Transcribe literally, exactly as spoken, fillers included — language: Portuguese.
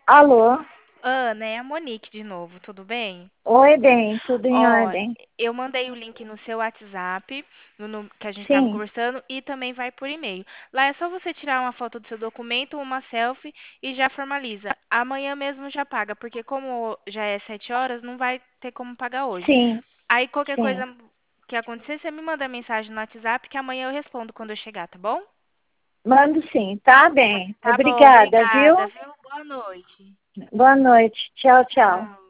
Alô? Ana, é a Monique de novo, tudo bem? Oi, bem, tudo em Ó, ordem? eu mandei o link no seu WhatsApp, no, nu- que a gente estava Sim, conversando, e também vai por e-mail. Lá é só você tirar uma foto do seu documento, uma selfie e já formaliza. Amanhã mesmo já paga, porque como já é sete horas, não vai ter como pagar hoje. sim, Aí qualquer sim. coisa que acontecer, você me manda mensagem no WhatsApp que amanhã eu respondo quando eu chegar, tá bom? Mando sim, tá bem. Tá bom, Obrigada, viu? obrigada, viu? Boa noite. Boa noite. Tchau, tchau. Tchau.